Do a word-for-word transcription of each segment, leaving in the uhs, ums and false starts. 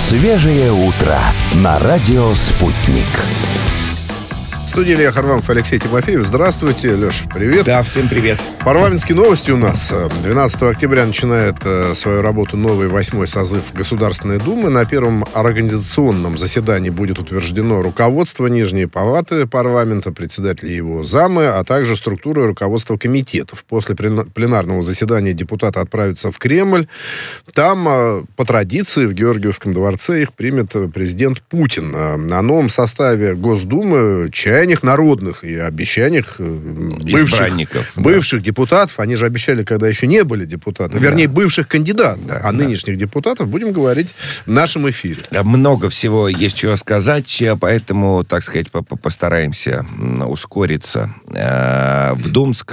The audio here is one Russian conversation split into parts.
Свежее утро на радио «Спутник». В студии Илья Харламов и Алексей Тимофеев. Здравствуйте, Леш, привет. Да, всем привет. Парламентские новости у нас. двенадцатого октября начинает э, свою работу новый восьмой созыв Государственной Думы. На первом организационном заседании будет утверждено руководство Нижней Палаты парламента, председатели его замы, а также структура и руководство комитетов. После пленарного заседания депутаты отправятся в Кремль. Там, э, по традиции, в Георгиевском дворце их примет президент Путин. О новом составе Госдумы, чаяниях народных и обещаниях бывших, бывших да. депутатов. Они же обещали, когда еще не были депутатами. Да. Вернее, бывших кандидатов. Да, а да. нынешних депутатов будем говорить в нашем эфире. Много всего есть чего сказать, поэтому, так сказать, постараемся ускориться. В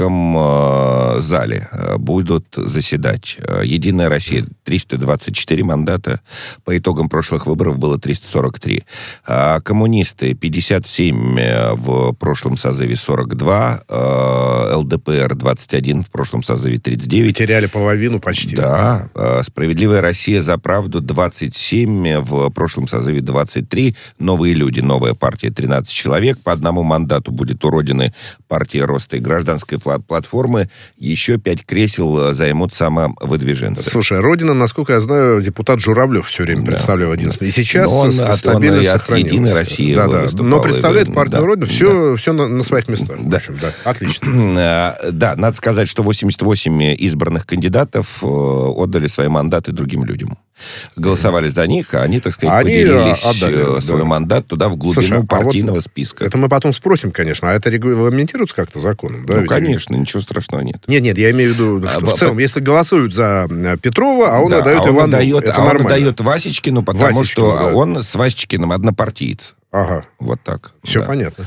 Думском зале будут заседать «Единая Россия» триста двадцать четыре мандата. По итогам прошлых выборов было триста сорок три. Коммунисты пятьдесят семь, в прошлом созыве сорок два, эл дэ пэ эр двадцать один, в прошлом созыве тридцать девять. Потеряли половину почти. Да. «Справедливая Россия за правду» двадцать семь, в прошлом созыве двадцать три. «Новые люди», новая партия, тринадцать человек. По одному мандату будет у Родины, партия роста и гражданской платформы. Еще пять кресел займут самовыдвиженцы. Слушай, Родина, насколько я знаю, депутат Журавлев все время да. представлял единственное. И сейчас он, стабильно он сохранился. «Единой России» да, да. Но представляет партию да. Родину. Все, да. все на, на своих местах. Да. В общем, да. Отлично. Да, надо сказать, что восемьдесят восемь избранных кандидатов отдали свои мандаты другим людям. Голосовали за них, а они, так сказать, они поделились отдали, свой да. мандат туда в глубину Слушай, партийного а вот списка. Это мы потом спросим, конечно. А это регламентируется как-то законом? Да, ну, ведь? конечно, ничего страшного нет. Нет, нет, я имею в виду, что а, в целом, по... если голосуют за Петрова, а он да, отдает а он Иванову, отдает, это а нормально. он отдает Васечкину, потому Васечкину, что да. он с Васечкиным однопартиец. Ага. Вот так. Все да. понятно.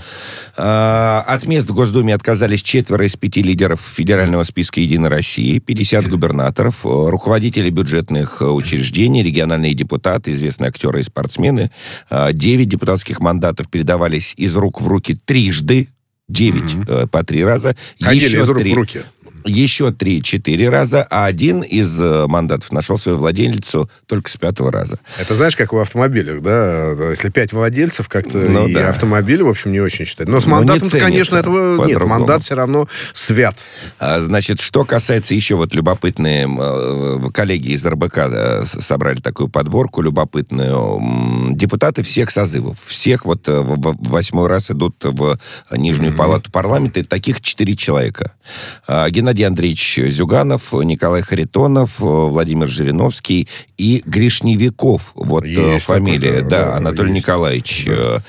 А, от мест в Госдуме отказались четверо из пяти лидеров федерального списка «Единой России», пятьдесят губернаторов, руководители бюджетных учреждений, региональные депутаты, известные актеры и спортсмены. девять депутатских мандатов передавались из рук в руки трижды. девять mm-hmm. по три раза. Ходили Еще из рук три. в руки. Еще три-четыре раза, а один из мандатов нашел свою владельцу только с пятого раза. Это знаешь, как в автомобилях, да? Если пять владельцев, как-то ну, и да. автомобили, в общем, не очень считают. Но с мандатом, конечно, этого нет. Мандат все равно свят. А, значит, что касается еще вот любопытные... Коллеги из эр бэ ка собрали такую подборку любопытную. Депутаты всех созывов. Всех вот восьмой раз идут в Нижнюю mm-hmm. палату парламента. И таких четыре человека. Геннадий Геннадий Андреевич Зюганов, Николай Харитонов, Владимир Жириновский и Гришневиков. Вот есть фамилия, такой, да, да, Анатолий есть. Николаевич. Да.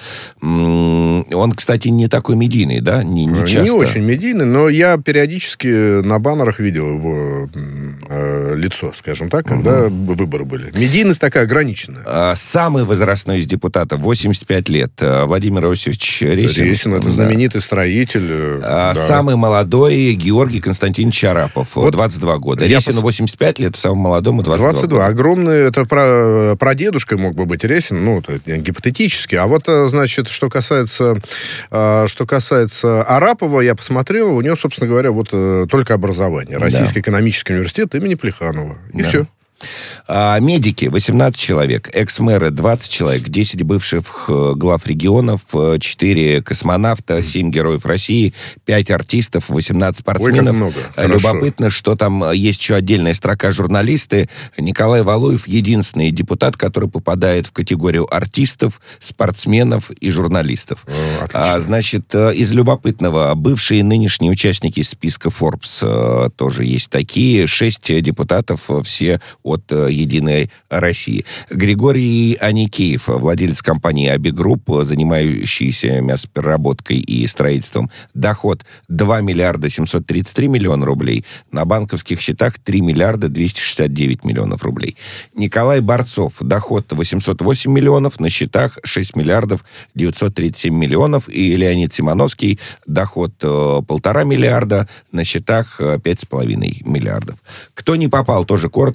Он, кстати, не такой медийный, да? Не, не, часто. Не очень медийный, но я периодически на баннерах видел его э, лицо, скажем так, когда угу. выборы были. Медийность такая ограниченная. Самый возрастной из депутатов, восемьдесят пять лет, Владимир Иосифович Ресин. Ресин, это знаменитый да. строитель. Да. Самый молодой Георгий Константинович Арапов, вот двадцать два года. Ресину пос... восемьдесят пять лет, самому молодому двадцать два. двадцать два. Огромный, это про, про дедушкой мог бы быть Ресин, ну, это гипотетически. А вот, значит, что касается, что касается Арапова, я посмотрел, у него, собственно говоря, вот только образование. Российский да. экономический университет имени Плеханова. И да. все. А, медики восемнадцать человек, экс-мэры двадцать человек, десять бывших глав регионов, четыре космонавта, семь героев России, пять артистов, восемнадцать спортсменов. Ой, любопытно, что там есть еще отдельная строка журналисты. Николай Валуев единственный депутат, который попадает в категорию артистов, спортсменов и журналистов. О, а, значит, из любопытного, бывшие и нынешние участники списка Forbes тоже есть такие. Шесть депутатов, все от «Единой России». Григорий Аникеев, владелец компании «Абигрупп», занимающийся мясопереработкой и строительством. Доход два миллиарда семьсот тридцать три миллиона рублей. На банковских счетах три миллиарда двести шестьдесят девять миллионов рублей. Николай Борцов. Доход восемьсот восемь миллионов. На счетах шесть миллиардов девятьсот тридцать семь миллионов. И Леонид Симоновский. Доход э, полтора миллиарда. На счетах э, пять с половиной миллиардов. Кто не попал, тоже коротко. Игорь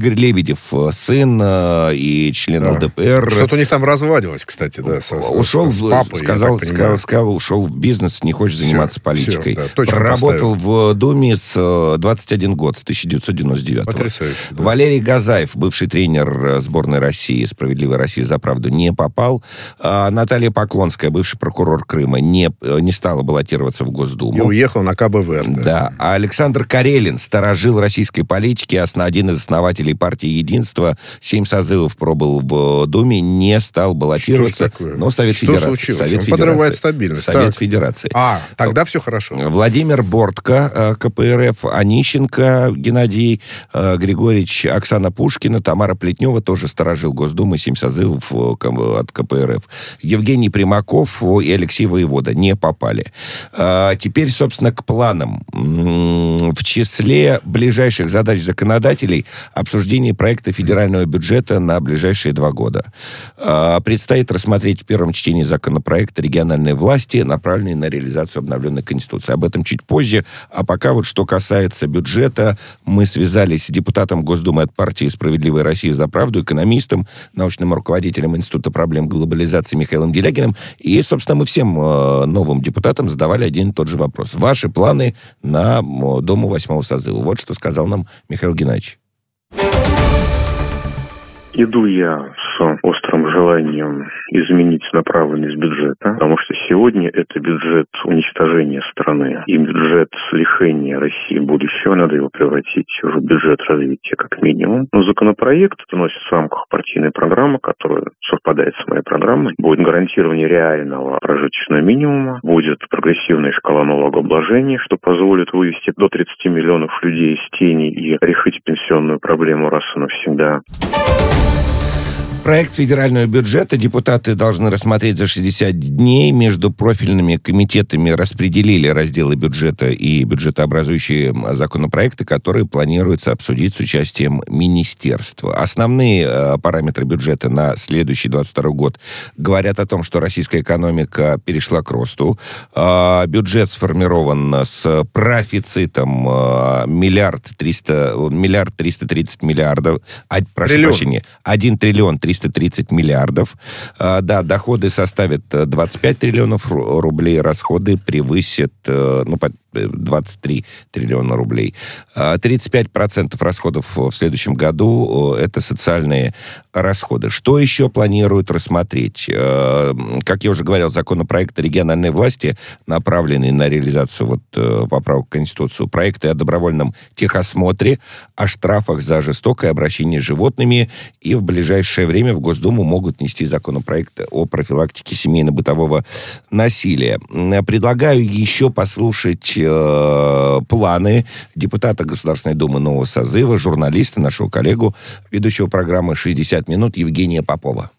Игорь Лебедев, сын и член да. ЛДПР. Что-то у них там развадилось, кстати, да, со, ушел, с папой, сказал, сказал, сказал, ушел в бизнес, не хочет все, заниматься политикой. Все, да, проработал поставил. в Думе с двадцать один год, с тысяча девятьсот девяносто девятого. Потрясающе. Да. Валерий Газаев, бывший тренер сборной России, «Справедливой России за правду», не попал. А Наталья Поклонская, бывший прокурор Крыма, не, не стала баллотироваться в Госдуму. И уехал на ка бэ вэ эр. Да. да. А Александр Карелин, старожил российской политики, один из основателей партии «Единство», семь созывов пробыл в Думе, не стал баллотироваться. Но Совет Что Федерации. случилось? Совет Он Федерации, подрывает стабильность. Совет так. Федерации. А, тогда все хорошо. Владимир Бортко, ка пэ эр эф, Онищенко, Геннадий Григорьевич, Оксана Пушкина, Тамара Плетнева, тоже сторожил Госдумы, семь созывов от ка пэ эр эф. Евгений Примаков и Алексей Воевода не попали. Теперь, собственно, к планам. В числе ближайших задач законодателей обсуждение проекта федерального бюджета на ближайшие два года. Предстоит рассмотреть в первом чтении законопроект региональной власти, направленный на реализацию обновленной Конституции. Об этом чуть позже. А пока вот что касается бюджета, мы связались с депутатом Госдумы от партии «Справедливая Россия за правду», экономистом, научным руководителем Института проблем глобализации Михаилом Делягиным. И, собственно, мы всем новым депутатам задавали один и тот же вопрос. Ваши планы на Думу восьмого созыва. Вот что сказал нам Михаил Геннадьевич. Иду я с острым желанием изменить направленность бюджета, потому что сегодня это бюджет уничтожения страны и бюджет лишения России будущего. Надо его превратить уже в бюджет развития как минимум. Но законопроект вносит в рамках партийной программы, которая совпадает с моей программой. Будет гарантирование реального прожиточного минимума, будет прогрессивная шкала налогообложения, что позволит вывести до тридцати миллионов людей из тени и решить пенсионную проблему раз и навсегда. Проект федерального бюджета депутаты должны рассмотреть за шестьдесят дней. Между профильными комитетами распределили разделы бюджета и бюджетообразующие законопроекты, которые планируется обсудить с участием министерства. Основные э, параметры бюджета на следующий двадцать второй год говорят о том, что российская экономика перешла к росту. Э, бюджет сформирован с профицитом э, миллиард триста, миллиард триста тридцать миллиардов. А, прошу триллион. прощения, один триллион триста тридцать миллиардов. А, да, доходы составят двадцать пять триллионов рублей, расходы превысят, ну, двадцать три триллиона рублей. тридцать пять процентов расходов в следующем году — это социальные расходы. Что еще планируют рассмотреть? Как я уже говорил, законопроект региональной власти, направленный на реализацию вот поправок в Конституцию, проекты о добровольном техосмотре, о штрафах за жестокое обращение с животными, и в ближайшее время в Госдуму могут внести законопроект о профилактике семейно-бытового насилия. Предлагаю еще послушать э, планы депутата Государственной Думы нового созыва, журналиста, нашего коллегу, ведущего программы «шестьдесят минут» Евгения Попова.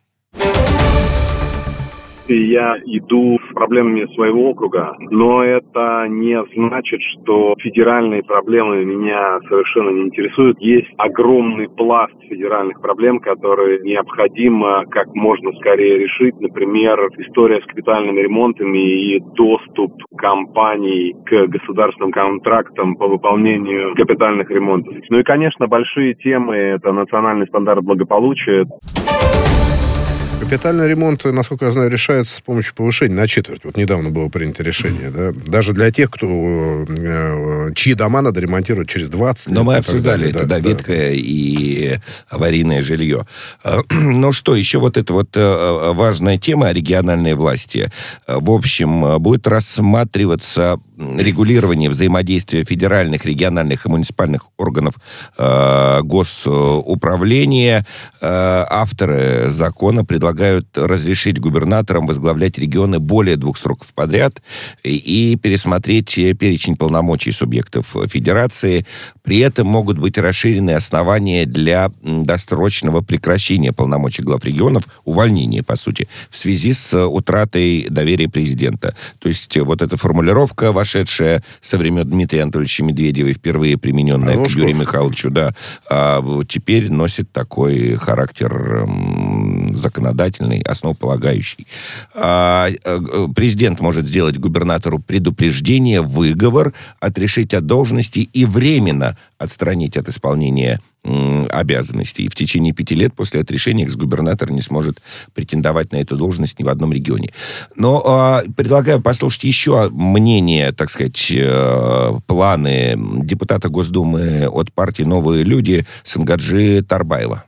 Я иду с проблемами своего округа, но это не значит, что федеральные проблемы меня совершенно не интересуют. Есть огромный пласт федеральных проблем, которые необходимо как можно скорее решить. Например, история с капитальными ремонтами и доступ компаний к государственным контрактам по выполнению капитальных ремонтов. Ну и, конечно, большие темы – это национальный стандарт благополучия. Капитальный ремонт, насколько я знаю, решается с помощью повышения на четверть. Вот недавно было принято решение, да? Даже для тех, кто, чьи дома надо ремонтировать через двадцать лет. Но мы обсуждали это, да, да, ветхое да. и аварийное жилье. Ну что, еще вот эта вот важная тема региональной власти. В общем, будет рассматриваться регулирование взаимодействия федеральных, региональных и муниципальных органов э, госуправления. Э, авторы закона предлагают разрешить губернаторам возглавлять регионы более двух сроков подряд и, и пересмотреть перечень полномочий субъектов федерации. При этом могут быть расширены основания для досрочного прекращения полномочий глав регионов, увольнения, по сути, в связи с утратой доверия президента. То есть вот эта формулировка, вошедшая со времен Дмитрия Анатольевича Медведева и впервые примененная к Юрию Михайловичу, да, а теперь носит такой характер м, законодательный. законодательный, основополагающий. Президент может сделать губернатору предупреждение, выговор, отрешить от должности и временно отстранить от исполнения обязанностей. И в течение пяти лет после отрешения экс-губернатор не сможет претендовать на эту должность ни в одном регионе. Но э, предлагаю послушать еще мнение, так сказать, э, планы депутата Госдумы от партии «Новые люди» Сангаджи Тарбаева.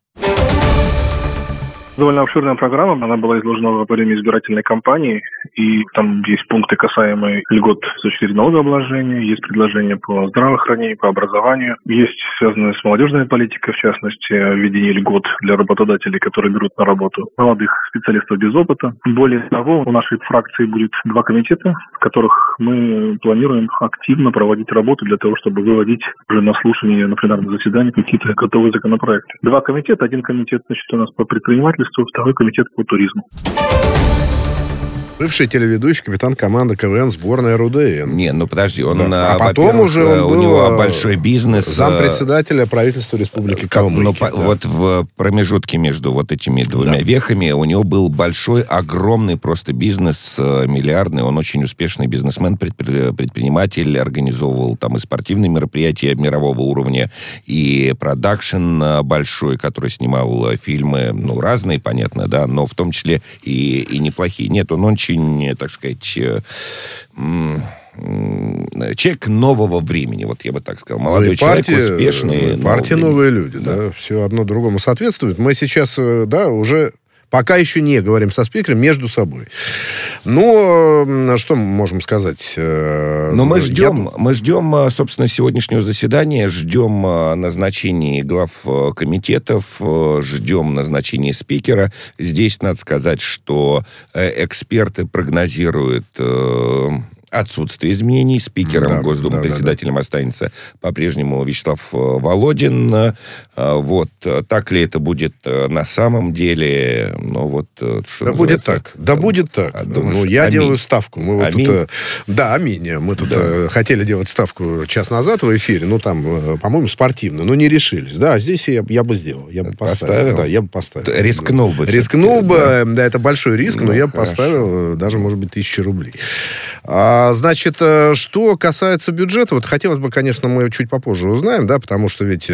Довольно обширная программа, она была изложена во время избирательной кампании, и там есть пункты, касаемые льгот с точки зрения налогообложения, есть предложения по здравоохранению, по образованию, есть связанные с молодежной политикой, в частности, введение льгот для работодателей, которые берут на работу молодых специалистов без опыта. Более того, у нашей фракции будет два комитета, в которых мы планируем активно проводить работу для того, чтобы выводить уже на слушание, на пленарное заседание какие-то готовые законопроекты. Два комитета, один комитет, значит, у нас по предпринимательству, второй комитет по туризму. Бывший телеведущий, капитан команды КВН сборной РУДН. Не, ну подожди, он, да. А потом уже он был у него большой бизнес. Зампредседателя правительства Республики Калмыкия. Но да. Вот в промежутке между вот этими двумя да. вехами у него был большой, огромный просто бизнес, миллиардный. Он очень успешный бизнесмен, предприниматель, организовывал там и спортивные мероприятия мирового уровня, и продакшн большой, который снимал фильмы, ну, разные, понятно, да, но в том числе и, и неплохие. Нет, он очень так сказать, человек нового времени, вот я бы так сказал. Молодой ну человек, партия, успешный. Партия «Новые люди», да. да, все одно другому соответствует. Мы сейчас, да, уже пока еще не говорим со спикером между собой. Но что мы можем сказать? Но мы ждем, Я... мы ждем, собственно, сегодняшнего заседания, ждем назначения глав комитетов, ждем назначения спикера. Здесь надо сказать, что эксперты прогнозируют отсутствие изменений. Спикером да, Госдумы, да, председателем да, да. останется по-прежнему Вячеслав Володин. Вот. Так ли это будет на самом деле? Ну, вот, что да будет так. Да будет так. А, думаешь, ну, я аминь. делаю ставку. Мы вот аминь. Тут, да, аминь. Мы тут да. хотели делать ставку час назад в эфире. Ну, там, по-моему, спортивную. Но не решились. Да, здесь я, я бы сделал. Я бы поставил. поставил? Да, я бы поставил. Рискнул бы. Рискнул бы. Да. да, это большой риск, ну, но я бы поставил даже, может быть, тысячу рублей. А, значит, что касается бюджета, вот хотелось бы, конечно, мы чуть попозже узнаем, да, потому что ведь,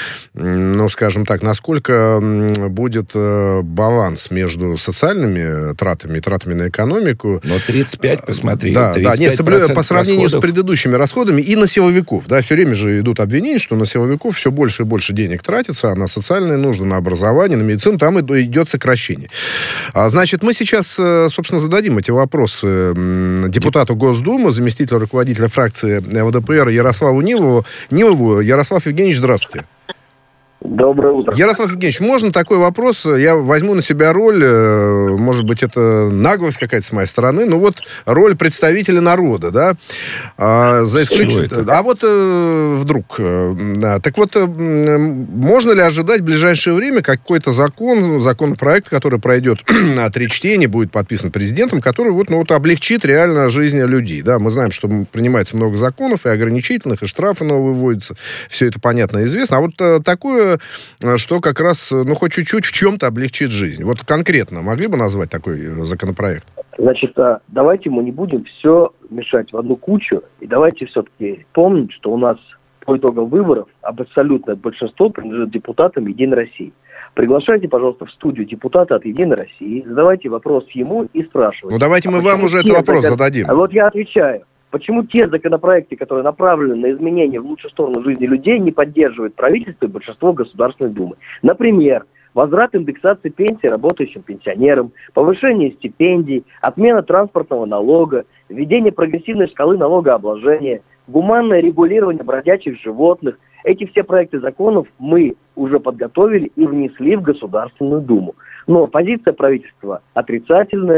ну, скажем так, насколько будет баланс между социальными тратами и тратами на экономику. Но тридцать пять, посмотри, да, тридцать пять да, нет, соблю... по сравнению расходов. с предыдущими расходами и на силовиков, да, все время же идут обвинения, что на силовиков все больше и больше денег тратится, а на социальные нужды, на образование, на медицину, там идет сокращение. А, значит, мы сейчас, собственно, зададим эти вопросы депутату Госдумы, заместителю руководителя фракции ЛДПР Ярославу Нилову. Нилову. Ярослав Евгеньевич, здравствуйте. Доброе утро. Ярослав Евгеньевич, можно такой вопрос? Я возьму на себя роль, может быть, это наглость какая-то с моей стороны, но вот роль представителя народа, да? А, за исключением... А вот э, вдруг... Да. Так вот, э, можно ли ожидать в ближайшее время какой-то закон, законопроект, который пройдет на три чтения, будет подписан президентом, который вот, ну, вот облегчит реально жизнь людей, да? Мы знаем, что принимается много законов, и ограничительных, и штрафы новые вводятся. Все это понятно и известно. А вот э, такое, что как раз, ну, хоть чуть-чуть в чем-то облегчит жизнь. Вот конкретно могли бы назвать такой законопроект? Значит, давайте мы не будем все мешать в одну кучу, и давайте все-таки помнить, что у нас по итогам выборов абсолютное большинство принадлежит депутатам «Единой России». Приглашайте, пожалуйста, в студию депутата от «Единой России», задавайте вопрос ему и спрашивайте. Ну, давайте а мы вам уже этот вопрос закон... зададим. А вот я отвечаю. Почему те законопроекты, которые направлены на изменения в лучшую сторону жизни людей, не поддерживает правительство и большинство Государственной Думы? Например, возврат индексации пенсий работающим пенсионерам, повышение стипендий, отмена транспортного налога, введение прогрессивной шкалы налогообложения, гуманное регулирование бродячих животных. Эти все проекты законов мы уже подготовили и внесли в Государственную Думу. Но позиция правительства отрицательная,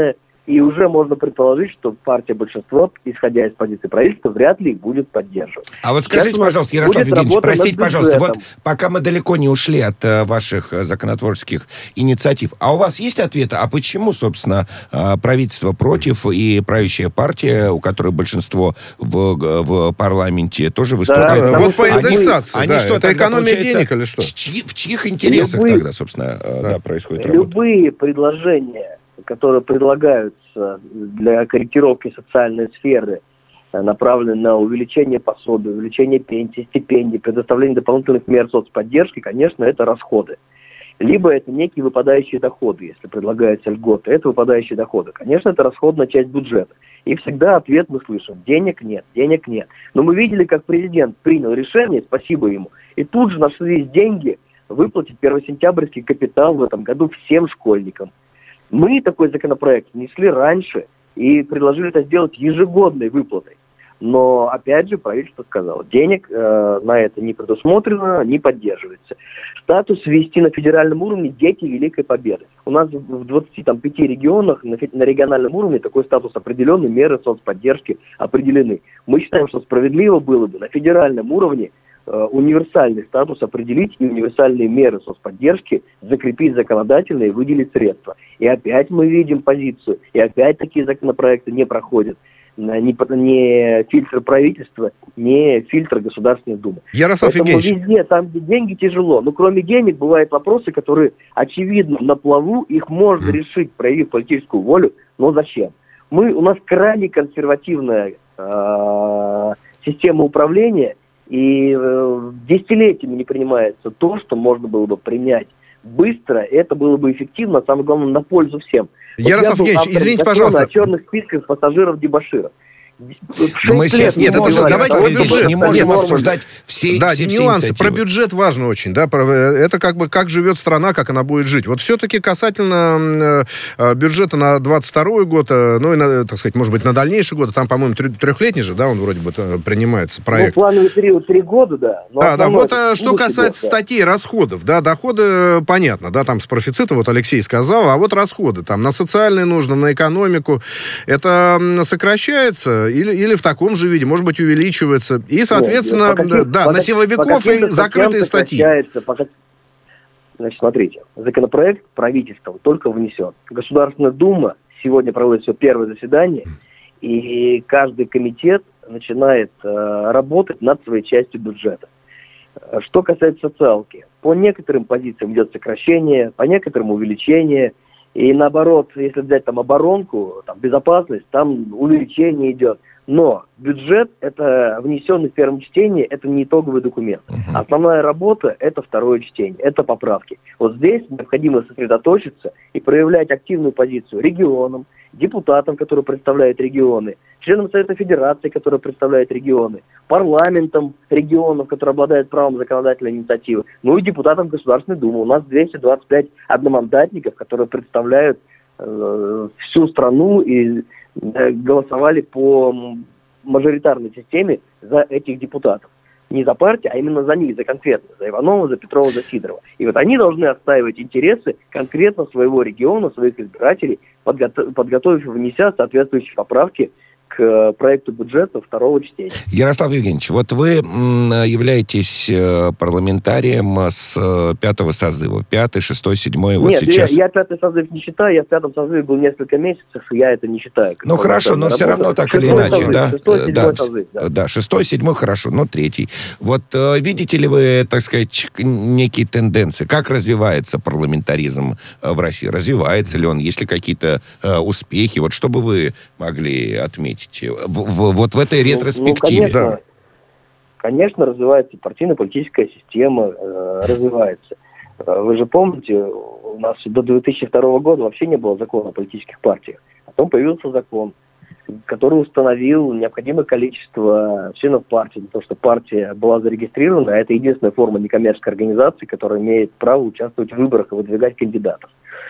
И уже можно предположить, что партия большинства, исходя из позиции правительства, вряд ли их будет поддерживать. А вот скажите, пожалуйста, Ярослав Евгеньевич, простите, пожалуйста, вот пока мы далеко не ушли от uh, ваших uh, законотворческих инициатив, а у вас есть ответы, а почему, собственно, uh, правительство против и правящая партия, у которой большинство в, в парламенте, тоже выступает? Да, вот по индексации, они, да, они что, это экономия денег или что? Чьи, в чьих интересах любые, тогда, собственно, да. Да, происходит любые работа? Любые предложения, которые предлагаются для корректировки социальной сферы, направленные на увеличение пособий, увеличение пенсий, стипендий, предоставление дополнительных мер соцподдержки, конечно, это расходы. Либо это некие выпадающие доходы, если предлагаются льготы, это выпадающие доходы. Конечно, это расходная часть бюджета. И всегда ответ мы слышим: денег нет, денег нет. Но мы видели, как президент принял решение, спасибо ему, и тут же нашлись деньги выплатить первосентябрьский капитал в этом году всем школьникам. Мы такой законопроект внесли раньше и предложили это сделать ежегодной выплатой. Но, опять же, правительство сказало, денег э, на это не предусмотрено, не поддерживается. Статус ввести на федеральном уровне «Дети Великой Победы». У нас в двадцати пяти регионах на, на региональном уровне такой статус определенный, меры соцподдержки определены. Мы считаем, что справедливо было бы на федеральном уровне универсальный статус определить и универсальные меры соцподдержки закрепить законодательно и выделить средства. И опять мы видим позицию, и опять такие законопроекты не проходят. Ни, ни фильтр правительства, ни фильтр Государственной Думы. Ярослав Поэтому Евгеньевич. везде, там, где деньги, тяжело. Но кроме денег бывают вопросы, которые, очевидно, на плаву, их можно решить, проявив политическую волю, но зачем? Мы, у нас крайне консервативная э, система управления, и э, десятилетиями не принимается то, что можно было бы принять быстро, это было бы эффективно, а самое главное, на пользу всем. Ярослав Вот Евгеньевич, извините, пожалуйста. О черных списках пассажиров-дебоширов. Но мы сейчас нет, это, давайте про бюджет. Не можем нет, обсуждать все, да, все, все нюансы. инициативы. Про бюджет важно очень. Да, про, это как бы как живет страна, как она будет жить. Вот все-таки касательно э, бюджета на двадцать второй год, э, ну и, на, так сказать, может быть, на дальнейший год, там, по-моему, трехлетний же, да, он вроде бы принимается, проект. Ну, плановый период три года, да. Да, да, вот а, что касается год, статей да. расходов, да, доходы, понятно, да, там с профицита, вот Алексей сказал, а вот расходы, там, на социальные нужды, на экономику, это сокращается или, или в таком же виде, может быть, увеличивается. И, соответственно, нет, каким, да, на силовиков и закрытые статьи. По... Значит, смотрите, законопроект правительством только внесен. Государственная Дума сегодня проводит свое первое заседание, и каждый комитет начинает э, работать над своей частью бюджета. Что касается социалки, по некоторым позициям идет сокращение, по некоторым увеличение. И наоборот, если взять там оборонку, там, безопасность, там увеличение идет. Но бюджет, это внесенный в первом чтении, это не итоговый документ. Uh-huh. Основная работа – это второе чтение, это поправки. Вот здесь необходимо сосредоточиться и проявлять активную позицию регионам, депутатам, которые представляют регионы, членам Совета Федерации, которые представляют регионы, парламентам регионов, которые обладают правом законодательной инициативы, ну и депутатам Государственной Думы. У нас двести двадцать пять одномандатников, которые представляют э, всю страну и э, голосовали по мажоритарной системе за этих депутатов. Не за партию, а именно за них, за конкретно, за Иванова, за Петрова, за Сидорова. И вот они должны отстаивать интересы конкретно своего региона, своих избирателей, подго- подготовив и внеся соответствующие поправки к проекту бюджета второго чтения. Ярослав Евгеньевич, вот вы являетесь парламентарием с пятого созыва. Пятый, шестой, седьмой, вот Нет, сейчас... я, я пятый созыв не считаю, я в пятом созыве был несколько месяцев, и я это не считаю. Ну хорошо, но все равно так или иначе, созыв, да? Шестой, седьмой да, созыв, да. Да, шестой, седьмой, хорошо, но третий. Вот э, видите ли вы, так сказать, некие тенденции? Как развивается парламентаризм в России? Развивается ли он? Есть ли какие-то э, успехи? Вот что бы вы могли отметить? В, в, вот в этой ретроспективе. Ну, конечно, да. конечно, развивается партийно-политическая система, э, развивается. Вы же помните, у нас до две тысячи второго года вообще не было закона о политических партиях. Потом появился закон, который установил необходимое количество членов партии, для того, чтобы партия была зарегистрирована, а это единственная форма некоммерческой организации, которая имеет право участвовать в выборах и выдвигать кандидатов.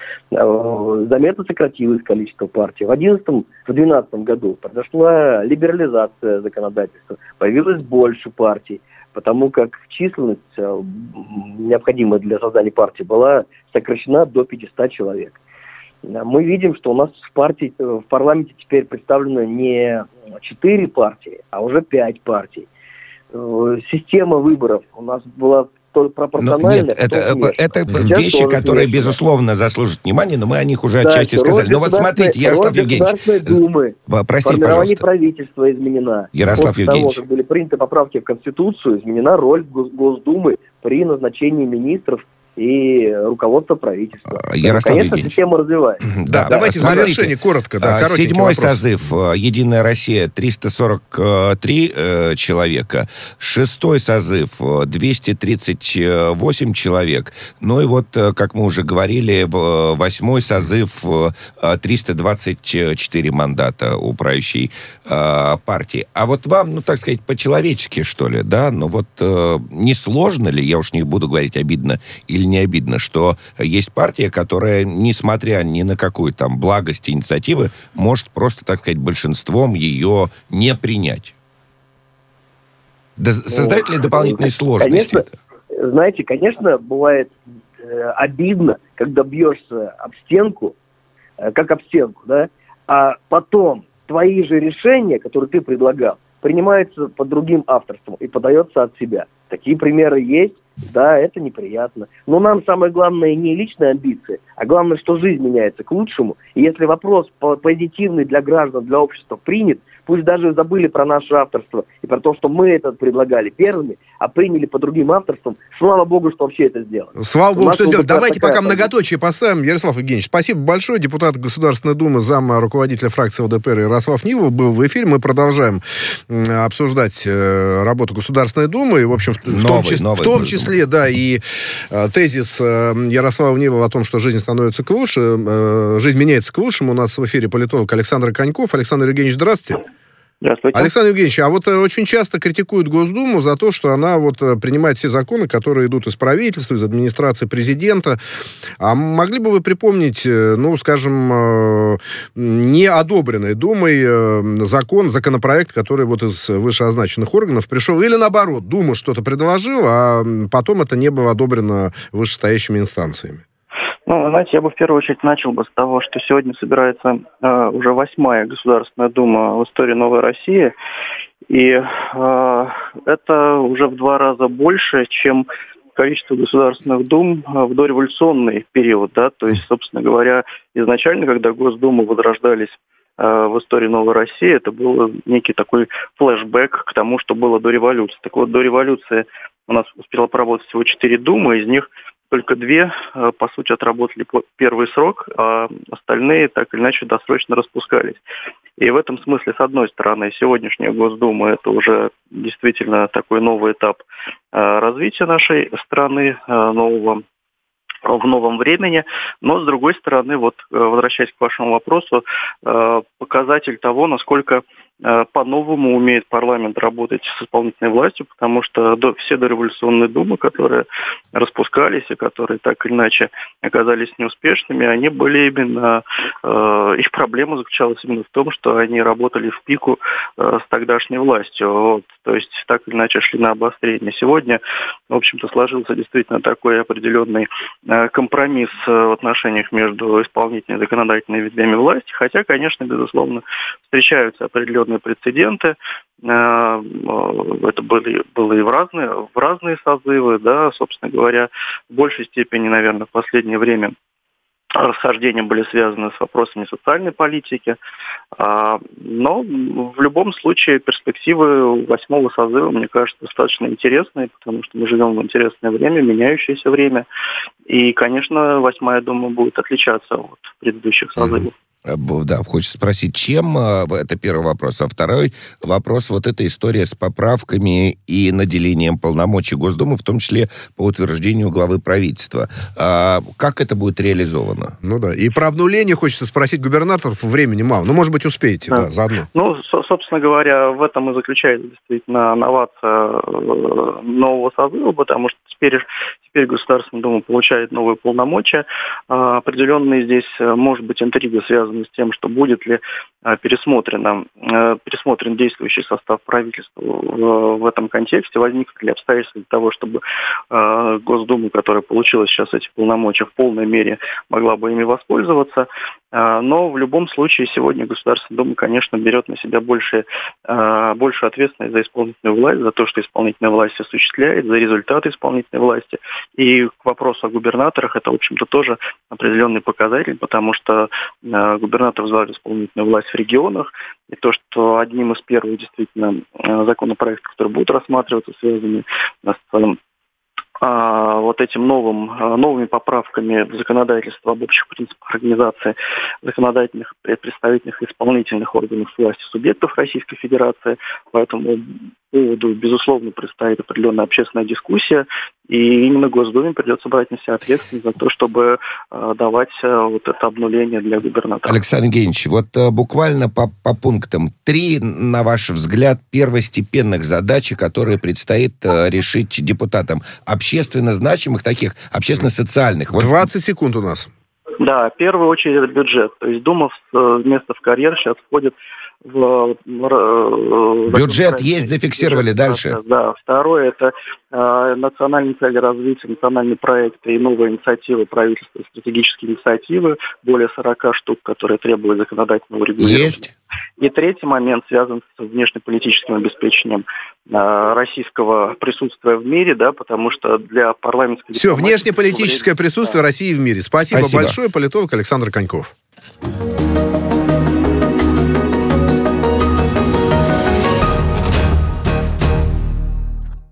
Заметно сократилось количество партий. В две тысячи двенадцатом году произошла либерализация законодательства, появилось больше партий, потому как численность, необходимая для создания партии, была сокращена до пятисот человек. мы видим, что у нас в партии, в парламенте теперь представлено не четыре партии, а уже пять партий. Система выборов у нас была пропорциональная. Нет, это, это вещи, которые, смешно. безусловно, заслужат внимания, но мы о них уже да, отчасти сказали. Ну вот смотрите, Ярослав Евгеньевич. Думы, простите, формирование пожалуйста. правительства изменена. Ярослав После Евгеньевич. того, как были приняты поправки в Конституцию, изменена роль Госдумы при назначении министров и руководство правительства. Ярослав Конечно, система развивается. Да, да, давайте в завершение коротко. Да, седьмой вопрос. созыв «Единая Россия» триста сорок три э, человека. Шестой созыв двести тридцать восемь человек. Ну и вот, как мы уже говорили, восьмой созыв триста двадцать четыре мандата у правящей э, партии. А вот вам, ну так сказать, по-человечески, что ли, да? Ну вот э, не сложно ли, я уж не буду говорить обидно или не обидно, что есть партия, которая, несмотря ни на какую там благость инициативы, может просто, так сказать, большинством ее не принять? Да, создает ли дополнительные сложности конечно, это? Знаете, конечно, бывает э, обидно, когда бьешься об стенку, э, как об стенку, да, а потом твои же решения, которые ты предлагал, принимаются под другим авторством и подается от себя. Такие примеры есть. Да, это неприятно. Но нам самое главное не личные амбиции, а главное, что жизнь меняется к лучшему. И если вопрос позитивный для граждан, для общества принят, пусть даже забыли про наше авторство и про то, что мы это предлагали первыми, а приняли по другим авторствам, слава богу, что вообще это сделано. Слава богу, что сделали. Давайте пока многоточие поставим. Ярослав Евгеньевич, спасибо большое. Депутат Государственной Думы, зам руководителя фракции ЛДПР Ярослав Нивов был в эфире. Мы продолжаем обсуждать работу Государственной Думы. И, в общем, в, новый, том, числе, новый, в том числе, да, и э, тезис э, Ярослава Нивова о том, что жизнь становится к лучшему, э, жизнь меняется к лучшему. У нас в эфире политолог Александр Коньков. Александр Евгеньевич, здравствуйте. Здравствуйте. Александр Евгеньевич, а вот э, очень часто критикуют Госдуму за то, что она вот э, принимает все законы, которые идут из правительства, из администрации президента. А могли бы вы припомнить, э, ну, скажем, э, не одобренный Думой э, закон, законопроект, который вот из вышеозначенных органов пришел, или наоборот, Дума что-то предложила, а потом это не было одобрено вышестоящими инстанциями? Ну, знаете, я бы в первую очередь начал бы с того, что сегодня собирается э, уже восьмая Государственная Дума в истории Новой России, и э, это уже в два раза больше, чем количество государственных дум в дореволюционный период, да, то есть, собственно говоря, изначально, когда Госдумы возрождались э, в истории Новой России, это был некий такой флешбэк к тому, что было до революции. Так вот, до революции у нас успело поработать всего четыре думы, из них только две, по сути, отработали первый срок, а остальные так или иначе досрочно распускались. И в этом смысле, с одной стороны, сегодняшняя Госдума – это уже действительно такой новый этап развития нашей страны, нового в новом времени, но, с другой стороны, вот возвращаясь к вашему вопросу, показатель того, насколько по-новому умеет парламент работать с исполнительной властью, потому что до, все дореволюционные думы, которые распускались и которые так или иначе оказались неуспешными, они были именно, э, их проблема заключалась именно в том, что они работали в пику э, с тогдашней властью, вот, то есть так или иначе шли на обострение. Сегодня, в общем-то, сложился действительно такой определенный э, компромисс э, в отношениях между исполнительной и законодательной ветвями власти, хотя, конечно, безусловно, встречаются определенные прецеденты. Это были, было и в разные, в разные созывы, да, собственно говоря, в большей степени, наверное, в последнее время расхождения были связаны с вопросами социальной политики, но в любом случае перспективы восьмого созыва, мне кажется, достаточно интересные, потому что мы живем в интересное время, меняющееся время, и, конечно, восьмая Дума будет отличаться от предыдущих созывов. Да, хочется спросить, чем, это первый вопрос, а второй вопрос, вот эта история с поправками и наделением полномочий Госдумы, в том числе по утверждению главы правительства. А как это будет реализовано? Ну да, и про обнуление хочется спросить губернаторов, времени мало, ну, может быть, успеете, да, да заодно. Ну, собственно говоря, в этом и заключается действительно новация нового созыва, потому что теперь, теперь Государственная Дума получает новые полномочия. Определенные здесь, может быть, интрига связана связаны с тем, что будет ли пересмотрено, пересмотрен действующий состав правительства в, в этом контексте, возникнут ли обстоятельства для того, чтобы Госдума, которая получила сейчас эти полномочия, в полной мере могла бы ими воспользоваться. Но в любом случае сегодня Государственная Дума, конечно, берет на себя больше, большую ответственность за исполнительную власть, за то, что исполнительная власть осуществляет, за результаты исполнительной власти. И к вопросу о губернаторах, это, в общем-то, тоже определенный показатель, потому что губернатор возглавляет исполнительную власть в регионах, и то, что одним из первых действительно законопроектов, которые будут рассматриваться, связаны с вот этим новым, новыми поправками в законодательство об общих принципах организации законодательных, представительных и исполнительных органов власти субъектов Российской Федерации. По этому поводу, безусловно, предстоит определенная общественная дискуссия, и именно Госдуме придется брать на себя ответственность за то, чтобы э, давать э, вот это обнуление для губернатора. Александр Евгеньевич, вот э, буквально по, по пунктам. Три, на ваш взгляд, первостепенных задачи, которые предстоит э, решить депутатам. Общественно значимых таких, общественно-социальных. Вот. двадцать секунд у нас. Да, в первую очередь это бюджет. То есть Дума вместо в карьер сейчас входит в... в бюджет есть, зафиксировали. Бюджет, дальше. Да, второе это э, национальные цели развития, национальные проекты и новые инициативы правительства, стратегические инициативы, более сорока штук, которые требуют законодательного регулирования. Есть. И третий момент связан с внешнеполитическим обеспечением э, российского присутствия в мире, да, потому что для парламентской... Все, внешнеполитическое присутствие да. России в мире. Спасибо, Спасибо большое. Политолог Александр Коньков.